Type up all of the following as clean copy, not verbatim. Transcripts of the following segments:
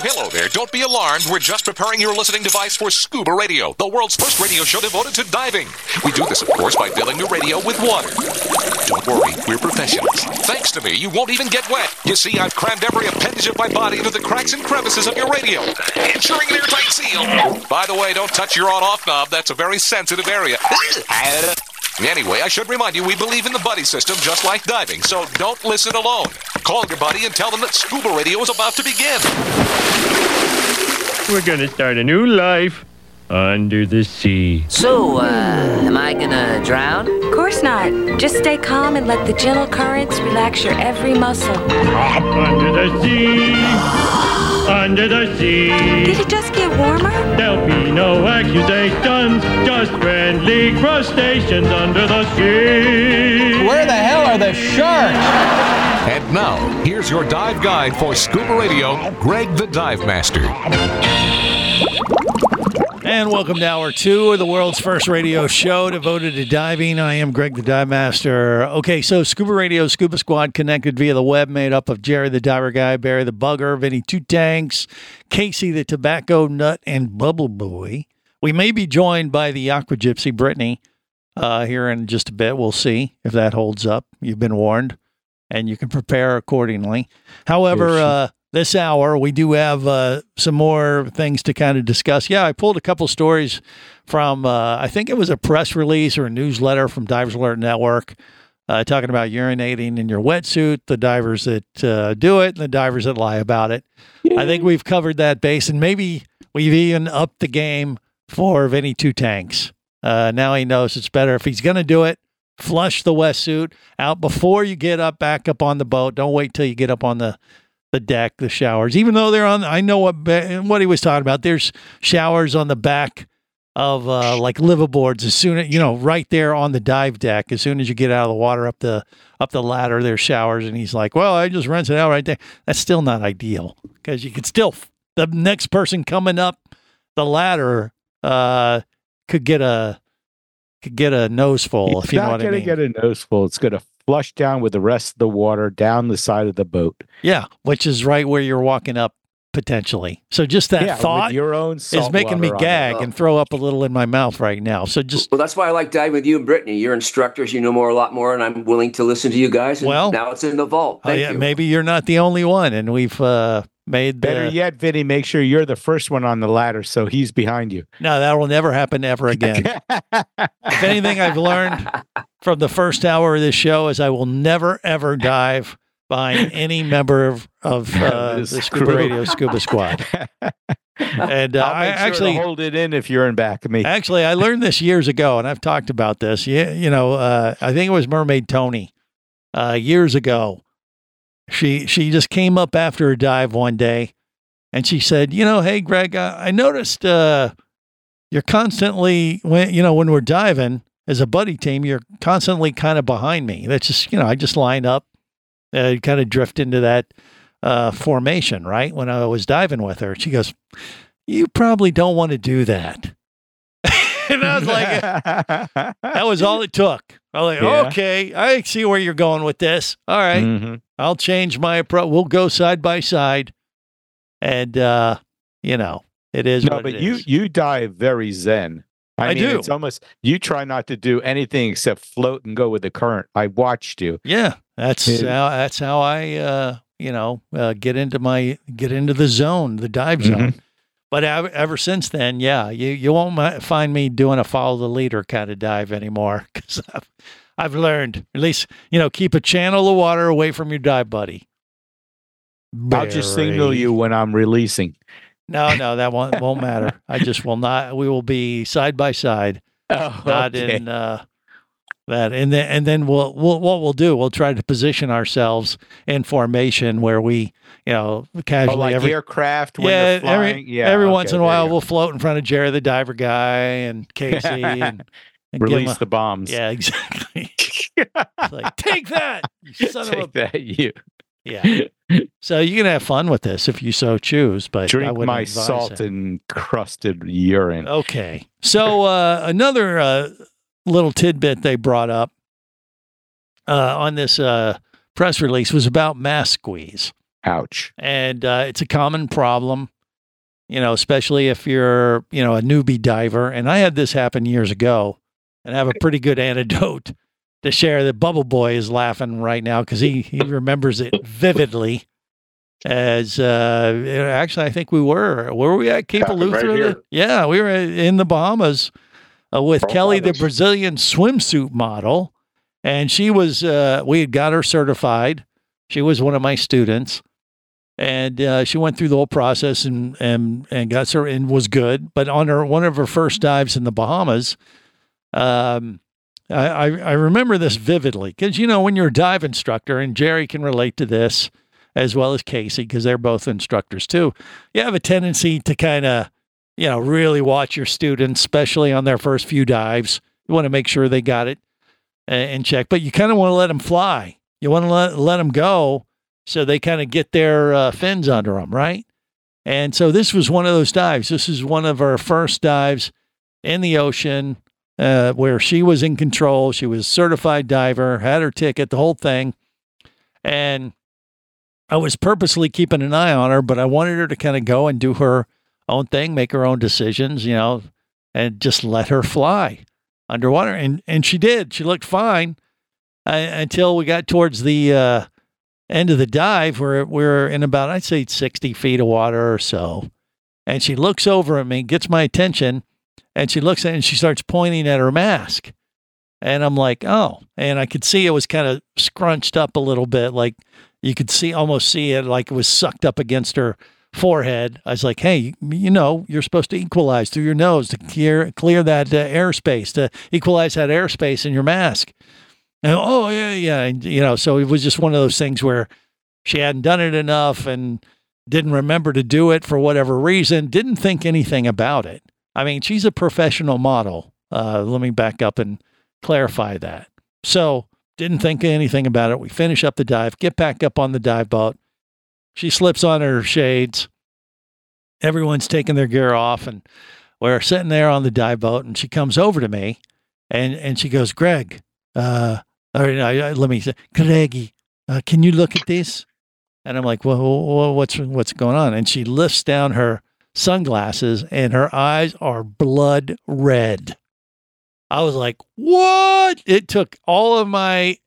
Hello there. Don't be alarmed. We're just preparing your listening device for Scuba Radio, the world's first radio show devoted to diving. We do this, of course, by filling your radio with water. Don't worry, we're professionals. Thanks to me, you won't even get wet. You see, I've crammed every appendage of my body into the cracks and crevices of your radio, ensuring an airtight seal. By the way, don't touch your on-off knob. That's a very sensitive area. Anyway, I should remind you, we believe in the buddy system just like diving, so don't listen alone. Call your buddy and tell them that Scuba Radio is about to begin. We're gonna start a new life under the sea. So, am I gonna drown? Of course not. Just stay calm and let the gentle currents relax your every muscle. Under the sea, under the sea. Did it just get warmer? There'll be no accusations, just friendly crustaceans under the sea. Where the hell are the sharks? And now, here's your dive guide for Scuba Radio, Greg the Dive Master. And welcome to Hour 2 of the world's first radio show devoted to diving. I am Greg the Dive Master. Okay, so Scuba Radio, Scuba Squad connected via the web, made up of Jerry the Diver Guy, Barry the Bugger, Vinny Two Tanks, Casey the Tobacco Nut, and Bubble Boy. We may be joined by the Aqua Gypsy, Brittany, here in just a bit. We'll see if that holds up. You've been warned, and you can prepare accordingly. However, this hour, we do have some more things to kind of discuss. Yeah, I pulled a couple stories from, I think it was a press release or a newsletter from Divers Alert Network, talking about urinating in your wetsuit, the divers that do it, and the divers that lie about it. Yay. I think we've covered that base, and maybe we've even upped the game for Vinny Two Tanks. Now he knows it's better if he's going to do it. Flush the wetsuit out before you get up, back up on the boat. Don't wait till you get up on the deck, the showers, even though they're on, I know what he was talking about. There's showers on the back of like liveaboards as soon as, right there on the dive deck. As soon as you get out of the water up the ladder, there's showers. And he's like, well, I just rinse it out right there. That's still not ideal because you could still, the next person coming up the ladder could get a nose full, if you know what I mean. It's not going to get a nose full. It's going to flush down with the rest of the water down the side of the boat. Yeah, which is right where you're walking up potentially. So just that thought your own is making me gag and throw up a little in my mouth right now. So just that's why I like diving with you and Brittany. You're instructors, you know a lot more, and I'm willing to listen to you guys. And now it's in the vault. Thank you. Maybe you're not the only one, and we've made better yet, Vinny. Make sure you're the first one on the ladder, so he's behind you. No, that will never happen ever again. If anything I've learned from the first hour of this show is I will never ever dive behind any member of the Scuba Radio Scuba Squad. And I actually hold it in if you're in back of me. Actually, I learned this years ago, and I've talked about this. I think it was Mermaid Tony years ago. She just came up after a dive one day, and she said, hey, Greg, I noticed you're constantly, when we're diving as a buddy team, you're constantly kind of behind me. That's just, I just line up, kind of drift into that formation, right? When I was diving with her, she goes, you probably don't want to do that. And I was like, that was all it took. I was like, okay, I see where you're going with this. All right. Mm-hmm. I'll change my approach. We'll go side by side. And, it is what it is. No, but you dive very zen. I mean, do. It's almost, you try not to do anything except float and go with the current. I watched you. Yeah. That's how I, get into the zone, the dive zone. Mm-hmm. But ever since then, you won't find me doing a follow the leader kind of dive anymore because I've learned, at least, keep a channel of water away from your dive buddy. I'll just signal you when I'm releasing. No, that won't matter. I just will not. We will be side by side, not in that. And then what we'll do, we'll try to position ourselves in formation where we, casually like aircraft. When they're flying. Every once in a while we'll float in front of Jerry the Diver Guy and Casey and release the bombs. Yeah, exactly. It's like, take that, you son of a. That you. Yeah. So you can have fun with this if you so choose, but drink my salt and crusted urine. Okay. So another little tidbit they brought up on this press release was about mask squeeze. Ouch. And it's a common problem especially if you're, a newbie diver. And I had this happen years ago, and I have a pretty good anecdote to share that Bubble Boy is laughing right now because he remembers it vividly. As actually, I think we were we at Cape Eleuthera? Right, yeah, we were in the Bahamas with Kelly, the Brazilian swimsuit model, and she was. We had got her certified. She was one of my students, and she went through the whole process and got her and was good. But on one of her first dives in the Bahamas, I remember this vividly because when you're a dive instructor, and Jerry can relate to this, as well as Casey, because they're both instructors too. You have a tendency to kind of, really watch your students, especially on their first few dives. You want to make sure they got it in check, but you kind of want to let them fly. You want to let them go so they kind of get their fins under them, right? And so this was one of those dives. This is one of our first dives in the ocean where she was in control. She was a certified diver, had her ticket, the whole thing. And I was purposely keeping an eye on her, but I wanted her to kind of go and do her own thing, make her own decisions, and just let her fly underwater. And she did. She looked fine until we got towards the end of the dive where we're in about, I'd say 60 feet of water or so. And she looks over at me, gets my attention, and she looks at it and she starts pointing at her mask. And I'm like, oh, and I could see it was kind of scrunched up a little bit, like, you could almost see it like it was sucked up against her forehead. I was like, hey, you're supposed to equalize through your nose to clear that airspace, to equalize that airspace in your mask. And oh, yeah. So it was just one of those things where she hadn't done it enough and didn't remember to do it for whatever reason, didn't think anything about it. I mean, she's a professional model. Let me back up and clarify that. So didn't think anything about it. We finish up the dive, get back up on the dive boat. She slips on her shades. Everyone's taking their gear off, and we're sitting there on the dive boat, and she comes over to me, and she goes, Greg, let me say, Greggy, can you look at this? And I'm like, well, what's going on? And she lifts down her sunglasses, and her eyes are blood red. I was like, what? It took all of my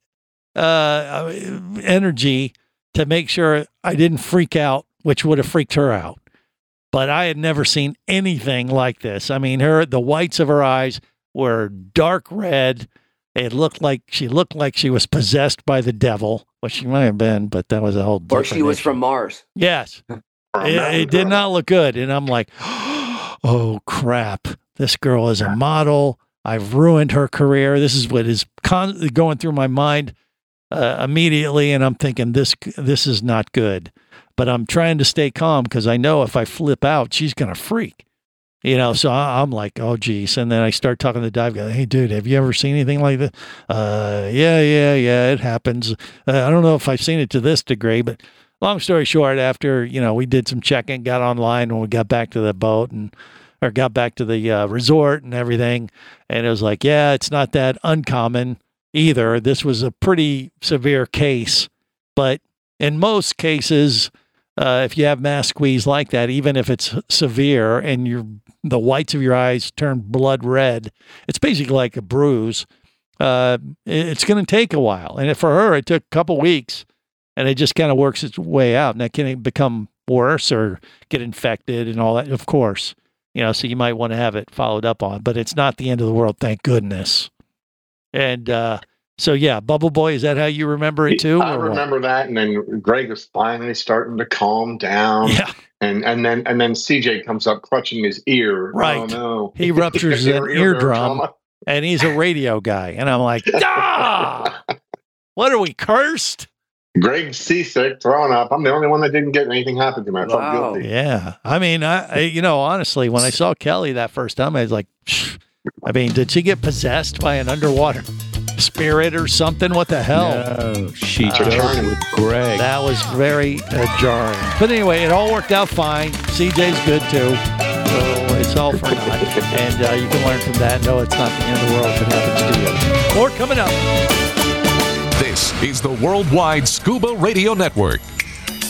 energy to make sure I didn't freak out, which would have freaked her out. But I had never seen anything like this. I mean, the whites of her eyes were dark red. It looked like she was possessed by the devil, which she might have been, but that was a whole different Or she was issue. From Mars. Yes. It did not look good. And I'm like, oh, crap. This girl is a model. I've ruined her career. This is what is going through my mind immediately. And I'm thinking, this is not good. But I'm trying to stay calm because I know if I flip out, she's going to freak. So I'm like, oh, geez. And then I start talking to the dive guy. Hey, dude, have you ever seen anything like this? Yeah, it happens. I don't know if I've seen it to this degree, but long story short, after, we did some checking, got online when we got back to the boat or got back to the resort and everything. And it was like, yeah, it's not that uncommon either. This was a pretty severe case. But in most cases, if you have mask squeeze like that, even if it's severe and the whites of your eyes turn blood red, it's basically like a bruise. It's going to take a while. And for her, it took a couple weeks, and it just kind of works its way out. And that can become worse or get infected and all that, of course. So you might want to have it followed up on, but it's not the end of the world, thank goodness. And so, yeah, Bubble Boy, is that how you remember it too? I remember that, and then Greg was finally starting to calm down. Yeah. And then CJ comes up clutching his ear. Right. Oh, no. He ruptures an eardrum, and he's a radio guy. And I'm like, what are we, cursed? Greg's seasick, throwing up. I'm the only one that didn't get anything happen to me. I felt guilty. Yeah. I mean, I honestly, when I saw Kelly that first time, I was like, did she get possessed by an underwater spirit or something? What the hell? No, she dove with Greg. That was very jarring. But anyway, it all worked out fine. CJ's good too. So it's all for naught. And you can learn from that. No, it's not the end of the world if it happens to you. More coming up. This is the Worldwide Scuba Radio Network.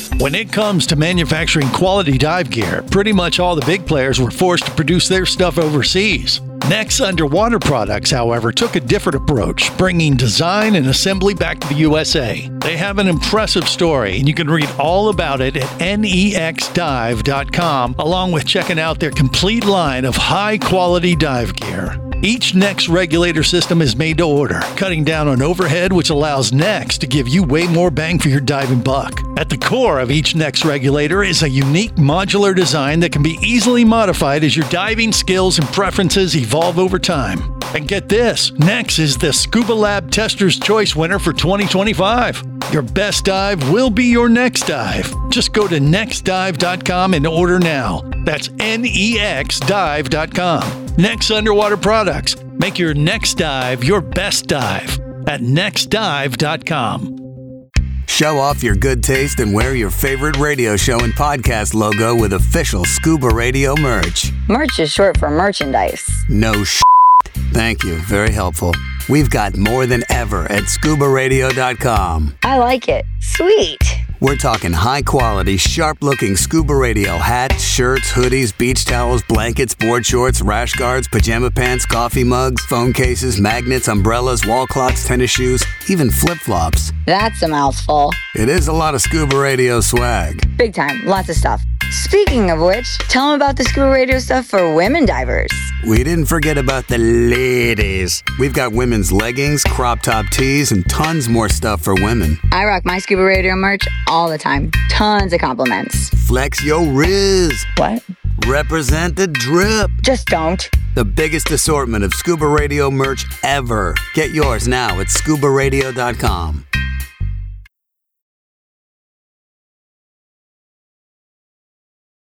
When it comes to manufacturing quality dive gear, pretty much all the big players were forced to produce their stuff overseas. Next Underwater Products, however, took a different approach, bringing design and assembly back to the USA. They have an impressive story, and you can read all about it at nexdive.com, along with checking out their complete line of high-quality dive gear. Each Nex regulator system is made to order, cutting down on overhead, which allows Nex to give you way more bang for your diving buck. At the core of each Nex regulator is a unique modular design that can be easily modified as your diving skills and preferences evolve over time. And get this, Nex is the Scuba Lab Tester's Choice winner for 2025. Your best dive will be your next dive. Just go to nexdive.com and order now. That's nexdive.com. Nex Underwater Products. Make your next dive your best dive at nexdive.com. Show off your good taste and wear your favorite radio show and podcast logo with official Scuba Radio merch. Merch is short for merchandise. No sh**. Thank you. Very helpful. We've got more than ever at scubaradio.com. I like it. Sweet. We're talking high-quality, sharp-looking Scuba Radio hats, shirts, hoodies, beach towels, blankets, board shorts, rash guards, pajama pants, coffee mugs, phone cases, magnets, umbrellas, wall clocks, tennis shoes, even flip-flops. That's a mouthful. It is a lot of Scuba Radio swag. Big time. Lots of stuff. Speaking of which, tell them about the Scuba Radio stuff for women divers. We didn't forget about the ladies. We've got women's leggings, crop top tees, and tons more stuff for women. I rock my Scuba Radio merch all the time. Tons of compliments. Flex yo riz. What? Represent the drip. Just don't. The biggest assortment of Scuba Radio merch ever. Get yours now at scubaradio.com.